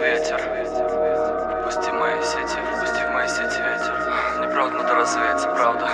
ветер. Пусти в мои сети ветер. Неправда, надо развеяться, правда.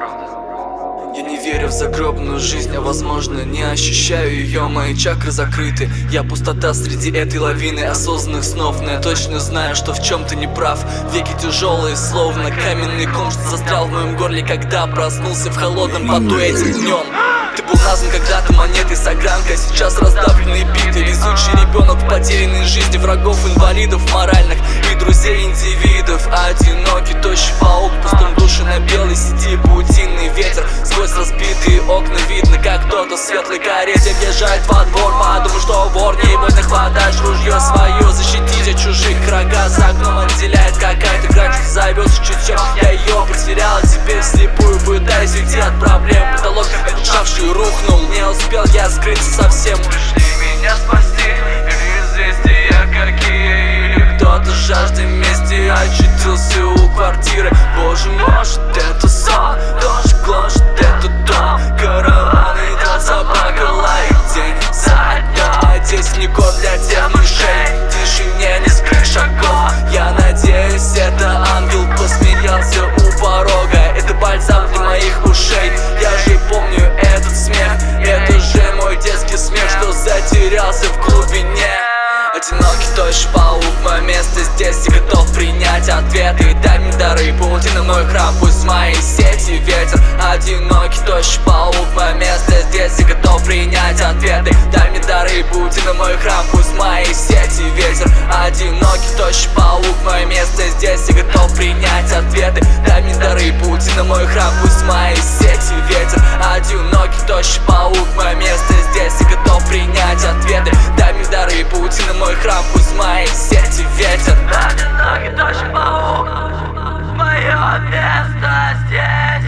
Я не верю в загробную жизнь, а возможно не ощущаю ее. Мои чакры закрыты, я пустота среди этой лавины осознанных снов. Но я точно знаю, что в чем-то не прав. Веки тяжелые, словно каменный ком, что застрял в моем горле, когда проснулся в холодном поту этим днем. Ты был назван когда-то монетой с огранкой, сейчас раздавленный биты. Везучий ребенок в потерянной жизни врагов, инвалидов моральных и друзей индивидов. Одинокий тощий паук в пустом душе на белой сети. Паутинный ветер сквозь разбитые окна видно, как кто-то в светлой карете въезжает во двор. Подумал, что вор, невольно хватаешь ружье свое, защитить от чужих. Рога за окном отделяет какая-то грань, что зовется чутьем. Я ее потерял, теперь вслепую пытаюсь уйти от проблем. Потолок обветшавший рухнул, не успел я скрыться совсем. Пришли меня спасти, или известия какие, или Кто-то жаждой мести очутился у квартиры. Боже, может это сон, дождь гложет этот дом. Караван идет, собака лает день за днем. Здесь не код для тех мышей, в тишине нескольких шагов. Я надеюсь, это ангел посмеялся у порога. Это бальзам для моих ушей, я же помню этот смех. Это же мой детский смех, что затерялся в глубине. Одинокий тощий паук, мое место здесь, и готов принять ответы. Дай мне дары, паутина мой храм, пусть в мои сети ветер. Одинокий тощий паук, мое место здесь, и готов принять ответы. Дай мне дары, паутина мой храм, пусть в мои сети ветер. Одинокий тощий паук, мое место здесь, и готов принять ответы. Дай мне дары, паутина мой храм, пусть в мои сети ветер. Одинокий тощий паук, мое место здесь, и готов принять ответы. Дай мне дары, паутина мой храм, пусть в моей сети ветер. одинокий тощий паук, мое место здесь.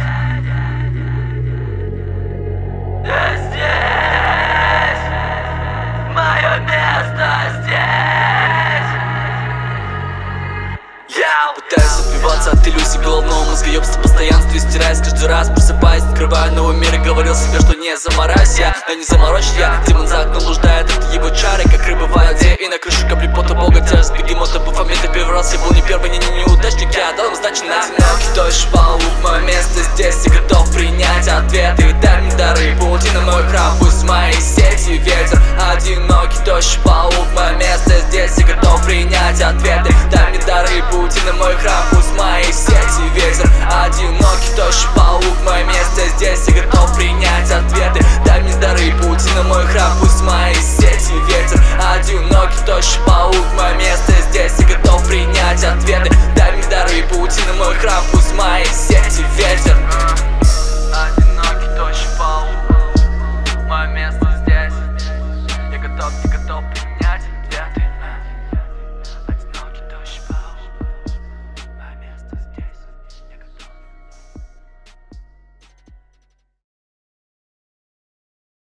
Здесь, мое место здесь. Пытаюсь отбиваться от иллюзий головного мозга, ёбся постоянстве, стираясь каждый раз, просыпаясь, открываю новый мир и говорил себе, что не замораюсь я, да не заморочь я. Демон за окном блуждает, это его чары, как рыба в воде. И на крышу капли пота бога, тяжесть бегемота, буфамета первый раз. Я был не первый, не неудачник, я дал им сдачи на одинокий тощий паук, мое место здесь, и готов